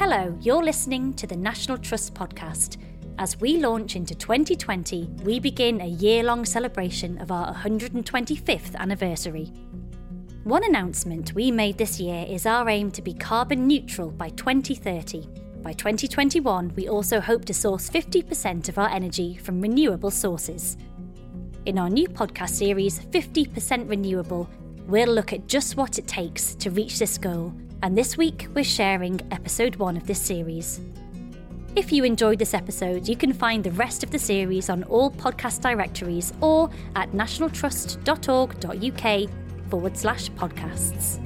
Hello, you're listening to the National Trust podcast. As we launch into 2020, we begin a year-long celebration of our 125th anniversary. One announcement we made this year is our aim to be carbon neutral by 2030. By 2021, we also hope to source 50% of our energy from renewable sources. In our new podcast series, 50% Renewable, we'll look at just what it takes to reach this goal. And this week, we're sharing episode 1 of this series. If you enjoyed this episode, you can find the rest of the series on all podcast directories or at nationaltrust.org.uk/podcasts.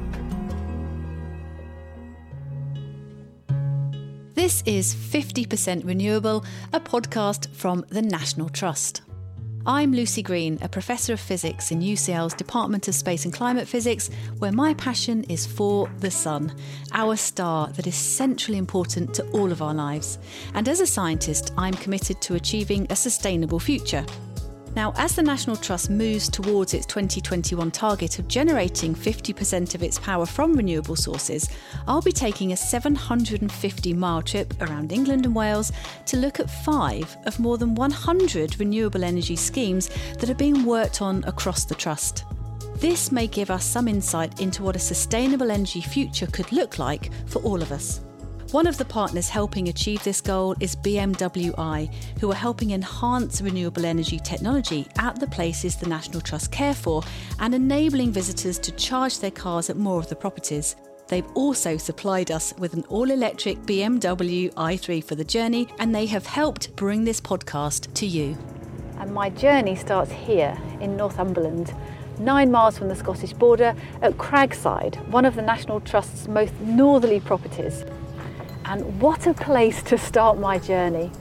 This is 50% Renewable, a podcast from the National Trust. I'm Lucy Green, a Professor of Physics in UCL's Department of Space and Climate Physics, where my passion is for the sun, our star that is centrally important to all of our lives. And as a scientist, I'm committed to achieving a sustainable future. Now, as the National Trust moves towards its 2021 target of generating 50% of its power from renewable sources, I'll be taking a 750-mile trip around England and Wales to look at 5 of more than 100 renewable energy schemes that are being worked on across the Trust. This may give us some insight into what a sustainable energy future could look like for all of us. One of the partners helping achieve this goal is BMWi, who are helping enhance renewable energy technology at the places the National Trust care for and enabling visitors to charge their cars at more of the properties. They've also supplied us with an all-electric BMW i3 for the journey, and they have helped bring this podcast to you. And my journey starts here in Northumberland, 9 miles from the Scottish border at Cragside, one of the National Trust's most northerly properties. And what a place to start my journey.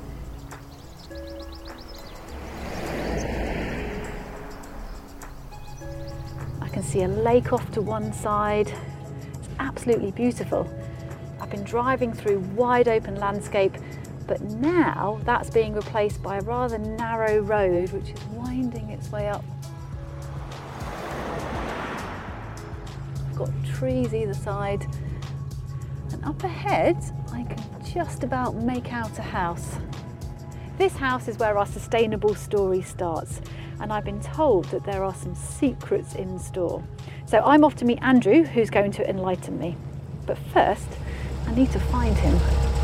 I can see a lake off to one side. It's absolutely beautiful. I've been driving through wide open landscape, but now that's being replaced by a rather narrow road which is winding its way up. I've got trees either side. And up ahead, I can just about make out a house. This house is where our sustainable story starts, and I've been told that there are some secrets in store. So I'm off to meet Andrew, who's going to enlighten me. But first, I need to find him.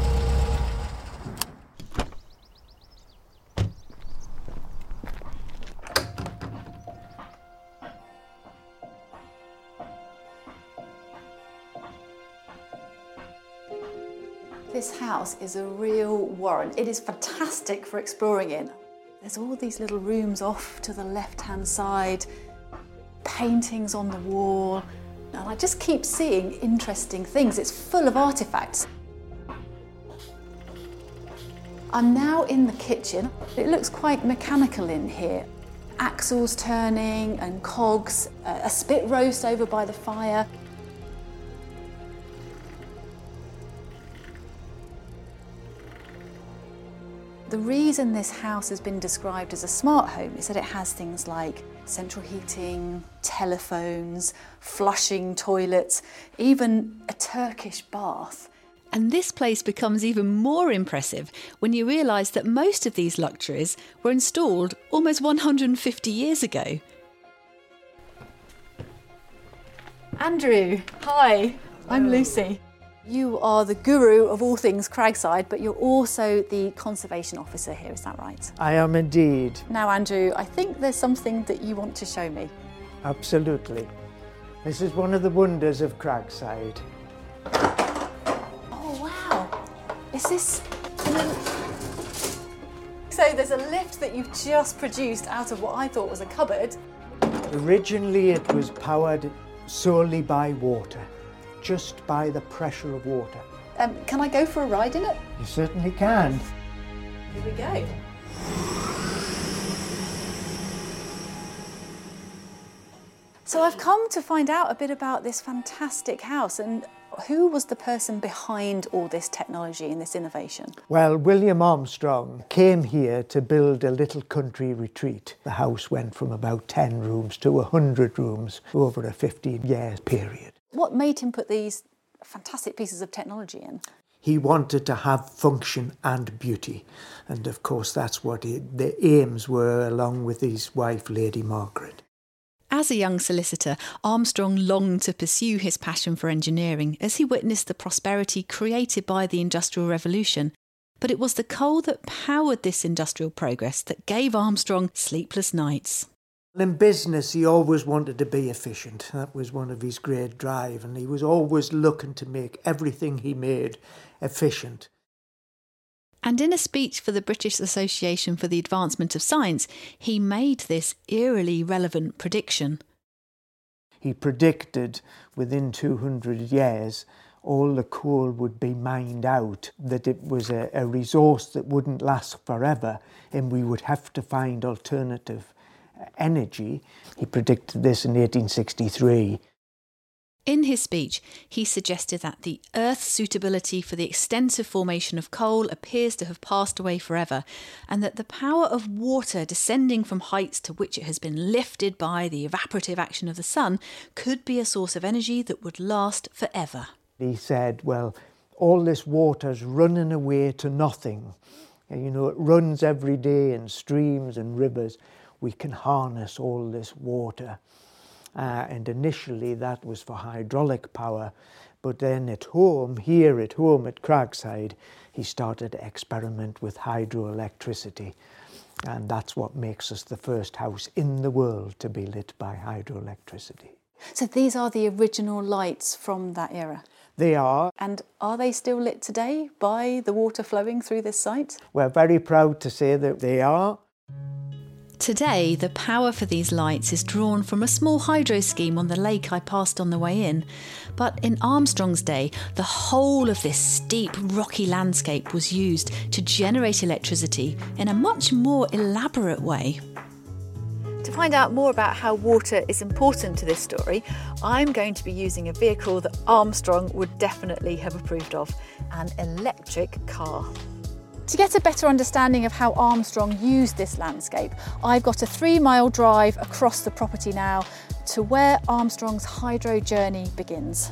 This house is a real warren. It is fantastic for exploring in. There's all these little rooms off to the left-hand side, paintings on the wall, and I just keep seeing interesting things. It's full of artefacts. I'm now in the kitchen. It looks quite mechanical in here. Axles turning and cogs, a spit roast over by the fire. The reason this house has been described as a smart home is that it has things like central heating, telephones, flushing toilets, even a Turkish bath. And this place becomes even more impressive when you realise that most of these luxuries were installed almost 150 years ago. Andrew, hi, I'm Lucy. You are the guru of all things Cragside, but you're also the conservation officer here, is that right? I am indeed. Now, Andrew, I think there's something that you want to show me. Absolutely. This is one of the wonders of Cragside. Oh, wow. Is this... So there's a lift that you've just produced out of what I thought was a cupboard. Originally it was powered solely by water. Just by the pressure of water. Can I go for a ride in it? You certainly can. Here we go. So I've come to find out a bit about this fantastic house, and who was the person behind all this technology and this innovation? Well, William Armstrong came here to build a little country retreat. The house went from about 10 rooms to 100 rooms over a 15-year period. What made him put these fantastic pieces of technology in? He wanted to have function and beauty. And of course, that's what the aims were, along with his wife, Lady Margaret. As a young solicitor, Armstrong longed to pursue his passion for engineering as he witnessed the prosperity created by the Industrial Revolution. But it was the coal that powered this industrial progress that gave Armstrong sleepless nights. In business, he always wanted to be efficient. That was one of his great drive, and he was always looking to make everything he made efficient. And in a speech for the British Association for the Advancement of Science, he made this eerily relevant prediction. He predicted within 200 years all the coal would be mined out, that it was a resource that wouldn't last forever, and we would have to find alternative energy. He predicted this in 1863. In his speech, he suggested that the Earth's suitability for the extensive formation of coal appears to have passed away forever, and that the power of water descending from heights to which it has been lifted by the evaporative action of the sun could be a source of energy that would last forever. He said, well, all this water's running away to nothing. You know, it runs every day in streams and rivers. We can harness all this water. And initially that was for hydraulic power, but then here at home at Cragside, he started to experiment with hydroelectricity, and that's what makes us the first house in the world to be lit by hydroelectricity. So these are the original lights from that era? They are. And are they still lit today by the water flowing through this site? We're very proud to say that they are. Today, the power for these lights is drawn from a small hydro scheme on the lake I passed on the way in. But in Armstrong's day, the whole of this steep, rocky landscape was used to generate electricity in a much more elaborate way. To find out more about how water is important to this story, I'm going to be using a vehicle that Armstrong would definitely have approved of, an electric car. To get a better understanding of how Armstrong used this landscape, I've got a 3-mile drive across the property now to where Armstrong's hydro journey begins.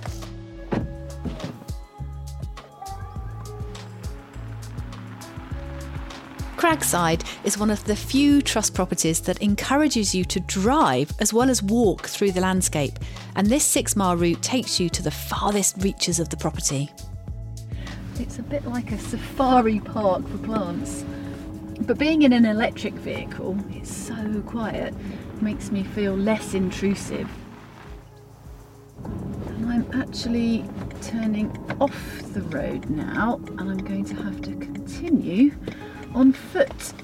Cragside is one of the few trust properties that encourages you to drive as well as walk through the landscape, and this 6-mile route takes you to the farthest reaches of the property. It's a bit like a safari park for plants, but being in an electric vehicle, it's so quiet, makes me feel less intrusive. And I'm actually turning off the road now, and I'm going to have to continue on foot.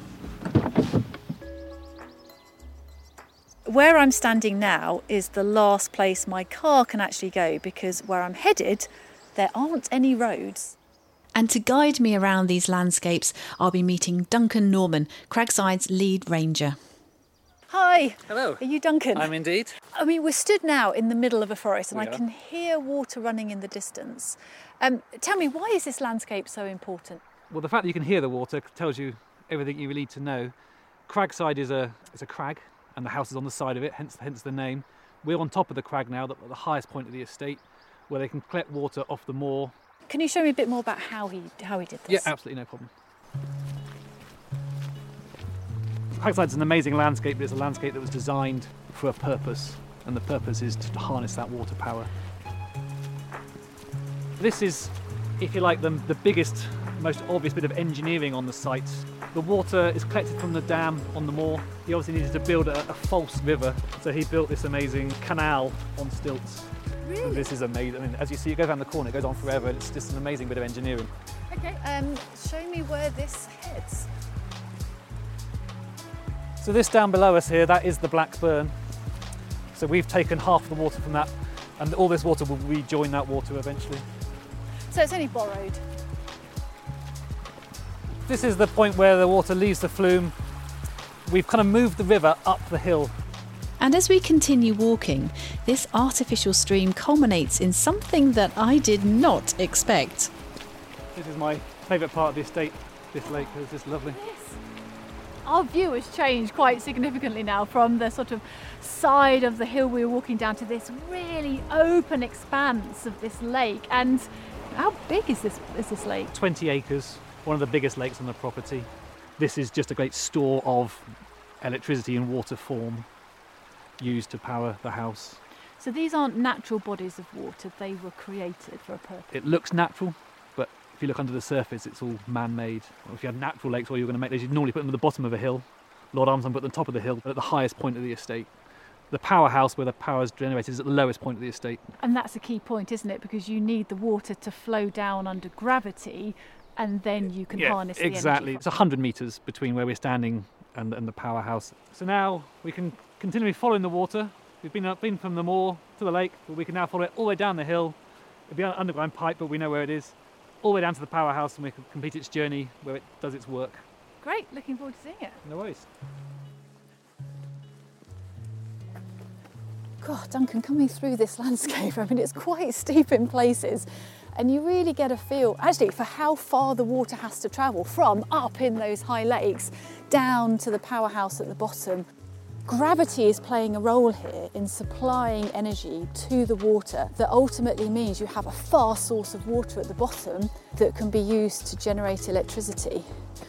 Where I'm standing now is the last place my car can actually go, because where I'm headed, there aren't any roads. And to guide me around these landscapes, I'll be meeting Duncan Norman, Cragside's lead ranger. Hi. Hello. Are you Duncan? I'm indeed. I mean, we're stood now in the middle of a forest and I can hear water running in the distance. Tell me, why is this landscape so important? Well, the fact that you can hear the water tells you everything you need to know. Cragside is a crag, and the house is on the side of it, hence the name. We're on top of the crag now, the highest point of the estate, where they can collect water off the moor. Can you show me a bit more about how he did this? Yeah, absolutely, no problem. Cragside's an amazing landscape, but it's a landscape that was designed for a purpose, and the purpose is to harness that water power. This is, if you like, the biggest, most obvious bit of engineering on the site. The water is collected from the dam on the moor. He obviously needed to build a false river, so he built this amazing canal on stilts. Really? And this is amazing. I mean, as you see, it goes around the corner, it goes on forever, and it's just an amazing bit of engineering. Okay, show me where this heads. So this down below us here, that is the Black Burn. So we've taken half the water from that, and all this water will rejoin that water eventually. So it's only borrowed? This is the point where the water leaves the flume. We've kind of moved the river up the hill. And as we continue walking, this artificial stream culminates in something that I did not expect. This is my favourite part of the estate, this lake. It's just lovely. Yes. Our view has changed quite significantly now from the sort of side of the hill we were walking down to this really open expanse of this lake. And How big is this lake? 20 acres, one of the biggest lakes on the property. This is just a great store of electricity in water form used to power the house. So these aren't natural bodies of water, they were created for a purpose. It looks natural, but if you look under the surface, it's all man-made. Well, if you had natural lakes, what you're going to make those, you'd normally put them at the bottom of a hill. Lord Armstrong put them at the top of the hill, at the highest point of the estate. The powerhouse where the power is generated is at the lowest point of the estate. And that's a key point, isn't it? Because you need the water to flow down under gravity, and then you can harness the energy. Exactly. It's 100 metres between where we're standing and the powerhouse. So now we can continue following the water. We've been from the moor to the lake, but we can now follow it all the way down the hill. It'll be an underground pipe, but we know where it is. All the way down to the powerhouse, and we can complete its journey where it does its work. Great, looking forward to seeing it. No worries. God, Duncan, coming through this landscape, I mean, it's quite steep in places, and you really get a feel, actually, for how far the water has to travel from up in those high lakes down to the powerhouse at the bottom. Gravity is playing a role here in supplying energy to the water that ultimately means you have a fast source of water at the bottom that can be used to generate electricity.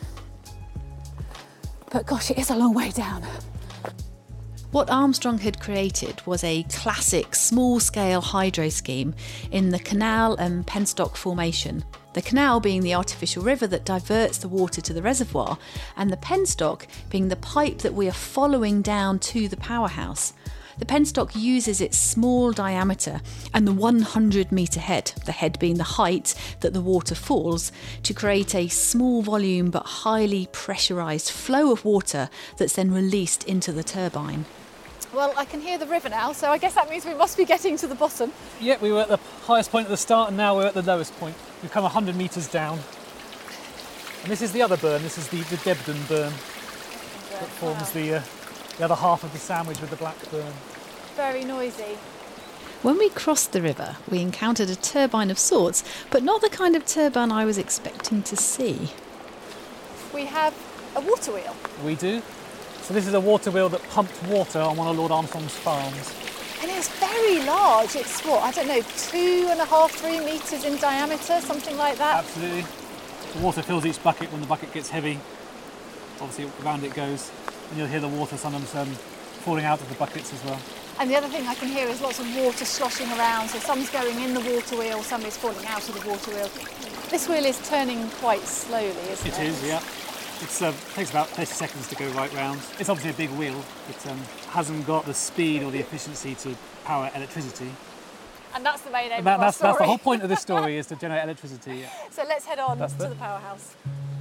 But gosh, it is a long way down. What Armstrong had created was a classic small-scale hydro scheme in the Canal and Penstock Formation. The canal being the artificial river that diverts the water to the reservoir, and the penstock being the pipe that we are following down to the powerhouse. The penstock uses its small diameter and the 100-metre head, the head being the height that the water falls, to create a small volume but highly pressurised flow of water that's then released into the turbine. Well, I can hear the river now, so I guess that means we must be getting to the bottom. Yeah, we were at the highest point at the start, and now we're at the lowest point. We've come 100 metres down. And this is the other burn. This is the Debden burn that forms the other half of the sandwich with the black burn. Very noisy. When we crossed the river, we encountered a turbine of sorts, but not the kind of turbine I was expecting to see. We have a water wheel. We do. So this is a water wheel that pumped water on one of Lord Armstrong's farms. And it's very large. It's what, I don't know, 2.5, 3 metres in diameter, something like that. Absolutely. The water fills each bucket when the bucket gets heavy. Obviously around it goes. And you'll hear the water sometimes falling out of the buckets as well. And the other thing I can hear is lots of water sloshing around. So some's going in the water wheel, some is falling out of the water wheel. This wheel is turning quite slowly, isn't it? It is, yeah. It takes about 30 seconds to go right round. It's obviously a big wheel. It hasn't got the speed or the efficiency to power electricity. And that's the main aim of our story. That's the whole point of this story, is to generate electricity. Yeah. So let's head on to the powerhouse.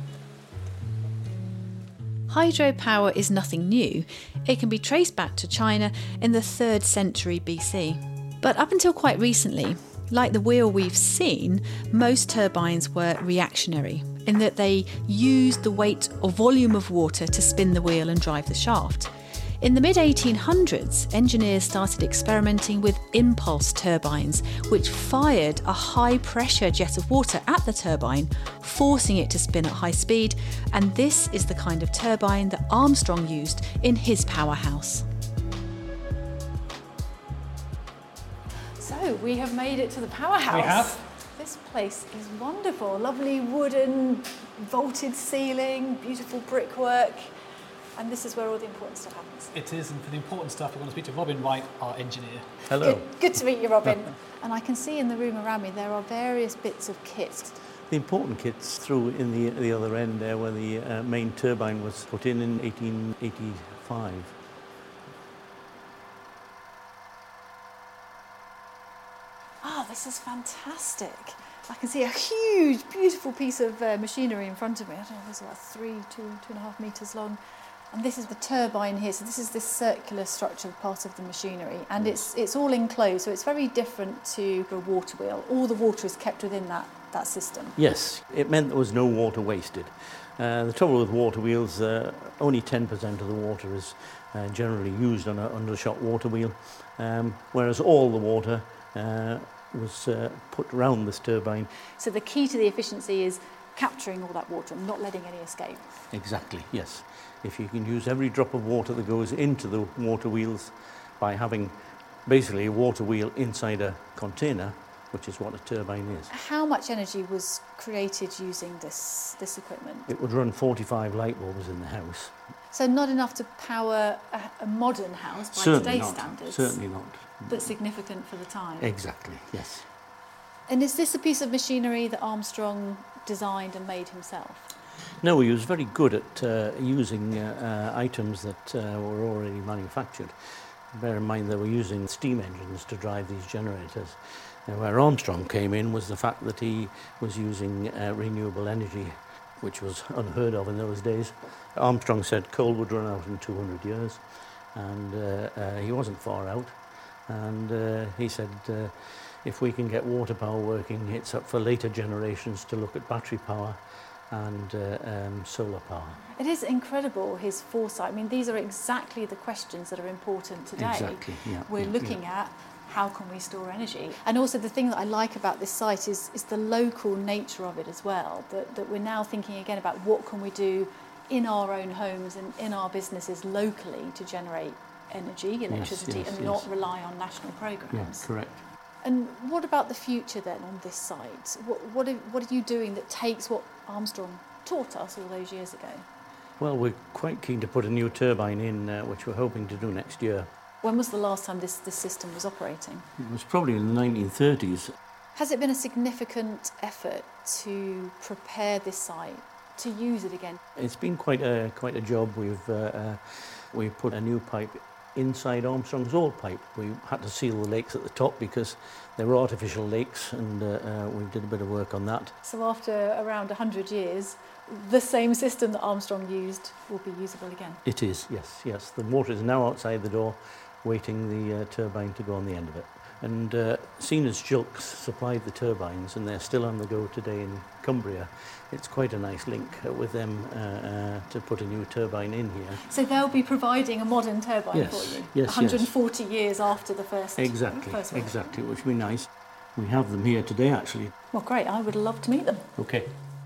Hydropower is nothing new. It can be traced back to China in the 3rd century BC. But up until quite recently, like the wheel we've seen, most turbines were reactionary in that they used the weight or volume of water to spin the wheel and drive the shaft. In the mid-1800s, engineers started experimenting with impulse turbines, which fired a high-pressure jet of water at the turbine, forcing it to spin at high speed, and this is the kind of turbine that Armstrong used in his powerhouse. So we have made it to the powerhouse. We have. This place is wonderful. Lovely wooden vaulted ceiling, beautiful brickwork. And this is where all the important stuff happens. It is, and for the important stuff, we're going to speak to Robin Wright, our engineer. Hello. Good to meet you, Robin. And I can see in the room around me there are various bits of kit. The important kit's through in the other end there where the main turbine was put in 1885. Oh, this is fantastic. I can see a huge, beautiful piece of machinery in front of me. I don't know, it's about 2.5 metres long. And this is the turbine here. So this is this circular structure part of the machinery. And it's all enclosed, so it's very different to a water wheel. All the water is kept within that system. Yes, it meant there was no water wasted. The trouble with water wheels, only 10% of the water is generally used on an undershot water wheel, whereas all the water was put around this turbine. So the key to the efficiency is capturing all that water and not letting any escape. Exactly, yes. If you can use every drop of water that goes into the water wheels by having basically a water wheel inside a container, which is what a turbine is. How much energy was created using this equipment? It would run 45 light bulbs in the house. So not enough to power a modern house by today's standards? Certainly not. But significant for the time? Exactly, yes. And is this a piece of machinery that Armstrong designed and made himself? No, he was very good at using items that were already manufactured. Bear in mind they were using steam engines to drive these generators. Where Armstrong came in was the fact that he was using renewable energy, which was unheard of in those days. Armstrong said coal would run out in 200 years, and he wasn't far out. And he said, if we can get water power working, it's up for later generations to look at battery power and solar power. It is incredible, his foresight. I mean, these are exactly the questions that are important today. Exactly, yeah. We're looking at how can we store energy? And also the thing that I like about this site is the local nature of it as well, that we're now thinking again about what can we do in our own homes and in our businesses locally to generate energy, electricity, and not rely on national programmes. Yeah, correct. And what about the future then on this site? What are you doing that takes what Armstrong taught us all those years ago? Well, we're quite keen to put a new turbine in, which we're hoping to do next year. When was the last time this system was operating? It was probably in the 1930s. Has it been a significant effort to prepare this site to use it again? It's been quite a job. We've put a new pipe inside Armstrong's old pipe. We had to seal the lakes at the top because they were artificial lakes, and we did a bit of work on that. So after around 100 years, the same system that Armstrong used will be usable again? It is, yes. The water is now outside the door, waiting the turbine to go on the end of it. And Siemens Schultz supplied the turbines, and they're still on the go today in Cumbria. It's quite a nice link with them to put a new turbine in here. So they'll be providing a modern turbine for you? Yes, 140 years after the first Exactly, one. which would be nice. We have them here today, actually. Well, great. I would love to meet them. Okay.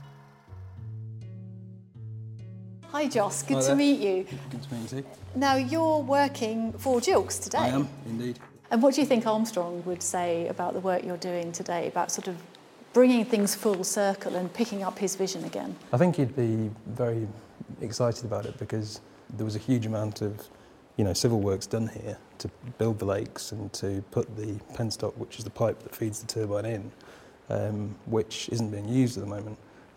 Hi, Joss. Good to meet you. Good to meet you. Now, you're working for Gilks today. I am, indeed. And what do you think Armstrong would say about the work you're doing today, about sort of bringing things full circle and picking up his vision again? I think he'd be very excited about it because there was a huge amount of, civil works done here to build the lakes and to put the penstock, which is the pipe that feeds the turbine in, which isn't being used at the moment.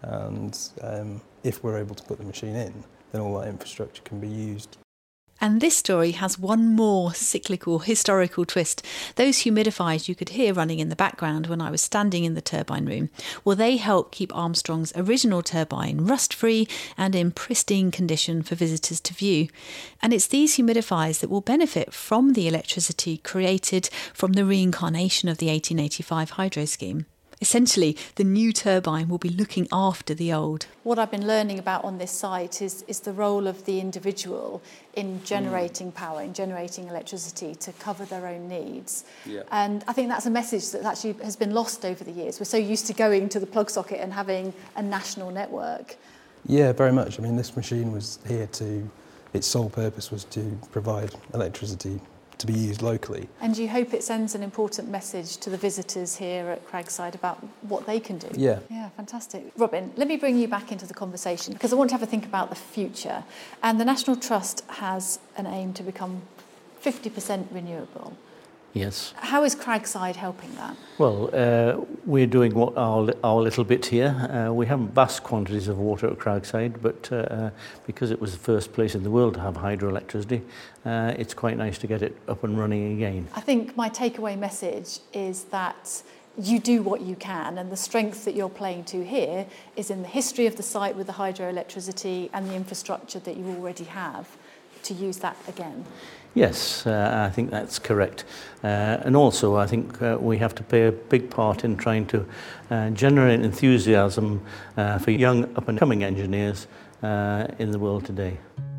And if we're able to put the machine in, then all that infrastructure can be used. And this story has one more cyclical, historical twist. Those humidifiers you could hear running in the background when I was standing in the turbine room, well, they help keep Armstrong's original turbine rust-free and in pristine condition for visitors to view. And it's these humidifiers that will benefit from the electricity created from the reincarnation of the 1885 hydro scheme. Essentially, the new turbine will be looking after the old. What I've been learning about on this site is the role of the individual in generating power, in generating electricity to cover their own needs. Yeah. And I think that's a message that actually has been lost over the years. We're so used to going to the plug socket and having a national network. Yeah, very much. I mean, this machine was here its sole purpose was to provide electricity to be used locally. And do you hope it sends an important message to the visitors here at Craigside about what they can do? Yeah. Yeah, fantastic. Robin, let me bring you back into the conversation because I want to have a think about the future. And the National Trust has an aim to become 50% renewable. Yes. How is Craigside helping that? Well, we're doing our little bit here. We haven't vast quantities of water at Craigside, but because it was the first place in the world to have hydroelectricity, it's quite nice to get it up and running again. I think my takeaway message is that you do what you can, and the strength that you're playing to here is in the history of the site with the hydroelectricity and the infrastructure that you already have to use that again. Yes, I think that's correct. And also I think we have to play a big part in trying to generate enthusiasm for young up-and-coming engineers in the world today.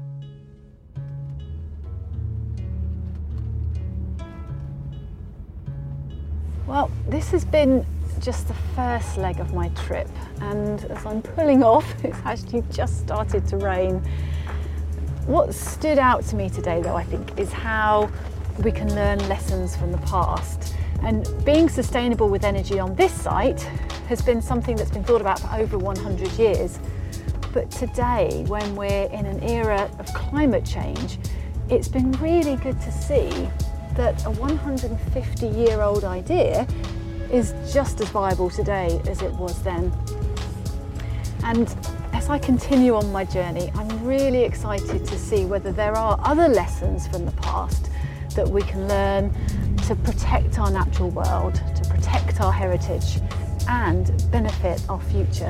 Well, this has been just the first leg of my trip, and as I'm pulling off, it's actually just started to rain. What stood out to me today, though, I think, is how we can learn lessons from the past And being sustainable with energy on this site has been something that's been thought about for over 100 years. But today, when we're in an era of climate change, it's been really good to see that a 150-year-old idea is just as viable today as it was then. And as I continue on my journey, I'm really excited to see whether there are other lessons from the past that we can learn to protect our natural world, to protect our heritage, and benefit our future.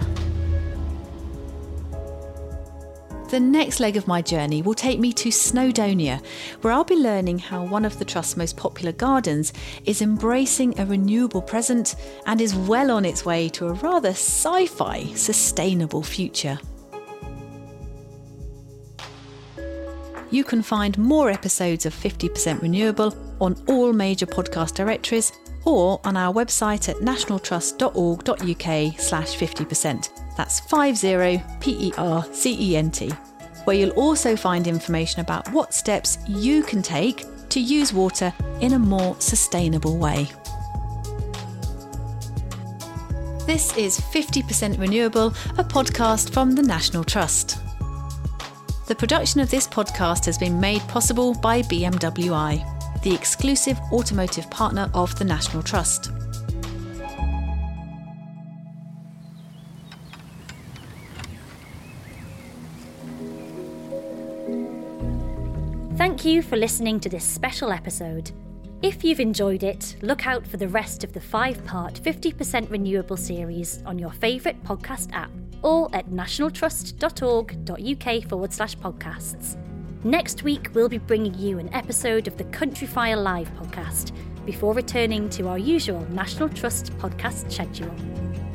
The next leg of my journey will take me to Snowdonia, where I'll be learning how one of the Trust's most popular gardens is embracing a renewable present and is well on its way to a rather sci-fi sustainable future. You can find more episodes of 50% Renewable on all major podcast directories or on our website at nationaltrust.org.uk/50%. That's 50%, where you'll also find information about what steps you can take to use water in a more sustainable way. This is 50% Renewable, a podcast from the National Trust. The production of this podcast has been made possible by BMW i, the exclusive automotive partner of the National Trust. Thank you for listening to this special episode. If you've enjoyed it, look out for the rest of the 5-part 50% Renewable series on your favourite podcast app or at nationaltrust.org.uk/podcasts. Next week, we'll be bringing you an episode of the Countryfile Live podcast before returning to our usual National Trust podcast schedule.